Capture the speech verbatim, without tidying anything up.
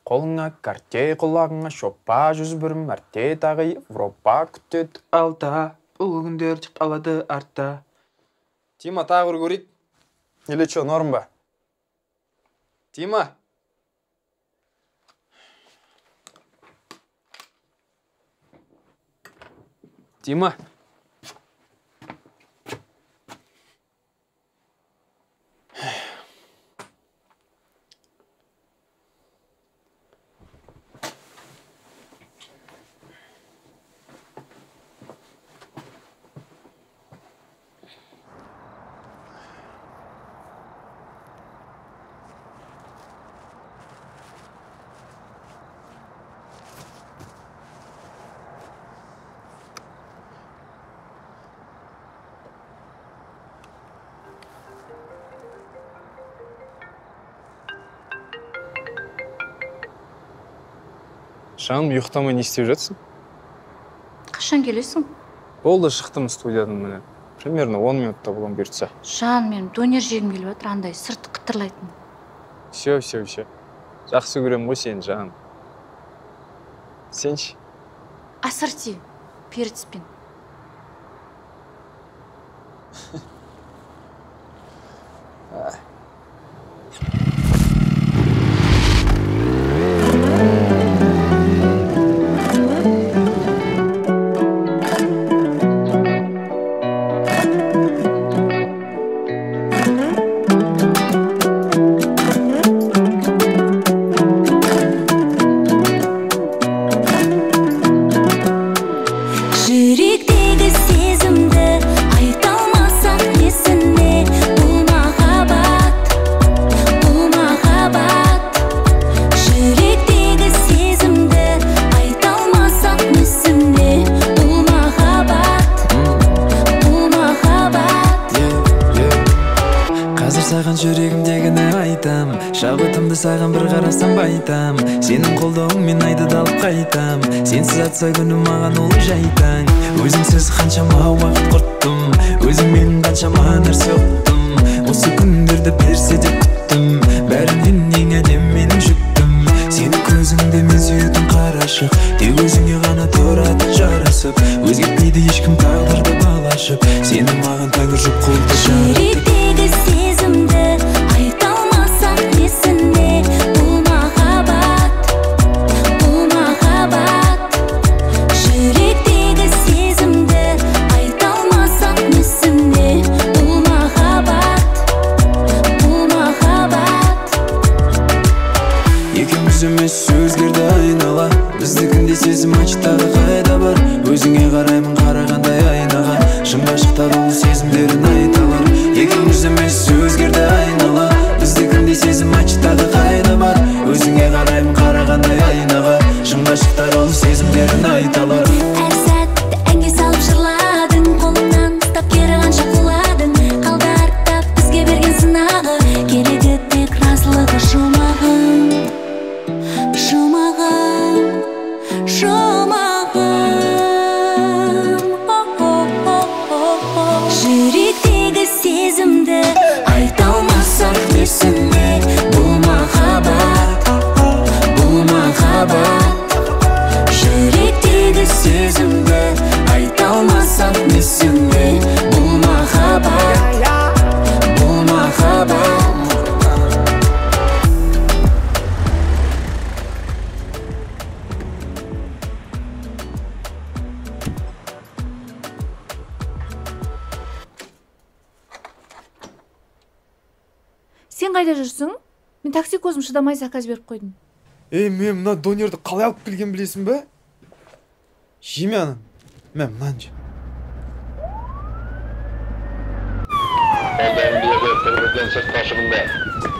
Қолыңа картей, құлағыңа шоппа, жүз бір мәрте тағы Европа күтеді алда, бұл күндер тек қалады артта. Тима, тағы бір көрейік. Или че, норм ба? Тима! Тима! Жаным, ұйықтамай не істеп жатсың? Қашан келесің? Болды, шықтым студиядан міне. Примерно он минутта болам берді. Жан, менің донер жегім келіп жатыр, андай сырты қытырлайтын. Все, все, все. Жақсы көрем ғой сені, жаным. Сенші? Ассорти, перецпен. Шабытымды саған бір қарасам байтам, сенің қолдауыңмен айды далып қайтам. Сенсіз атса күні маған ол жайтаң. Өзіңсіз қаншама уақыт құрттым, өзің менің қаншама нәрсе ұқтым. Осы күндерді берсе де күттім, бәрінен ең әдем менің жүктім. Сені көзіңде мен сүйетін қарашық, тек өзіңе ғана тұрады жарасып. Өзгертпейді ешкім тағдырды балашып, сені маған тәңір жұп құлды жаратып. Жүректегі сезімді айта алмасам несіне, бұл махаббат, бұл махаббат. Жүректегі сезімді айта алмасам несіне, бұл махаббат, бұл махаббат. Екеуміз емес өзгерді айнала, біздікінде сезім ачтағы қайда бар. Өзіңе қараймын қарағандай айнаға, шын ғашықтар ол сезімдерін айталар. Екеуміз емес өзгерді айнала, біздікінде сезім ачтағы қайда бар. Өзіңе қараймын қарағандай айнаға, шын ғашықтар ол сезімдерін айталар. Әр сәтті әнге салып жырладың, қолыңнан ұстап кері қанша құладың. Қалды артта бізге берген сынағы, керегі тек разылығы жұмағым, жұмағым, жұмағым. Жүректегі сезімді айта алмасам несіне, бұл махаббат, бұл махаббат. Жүректегі сезімді айта алмасам несіне, бұл махаббат, бұл махаббат. Сен қайда жүрсің? Мен такси көзім шыдамай заказ беріп қойдым. Ей, мен мына донерді қалай алып келген білесің бе? Жеме аны. Мен мынаны жем. Қолдан біледі, бірден сыртқа шығынды.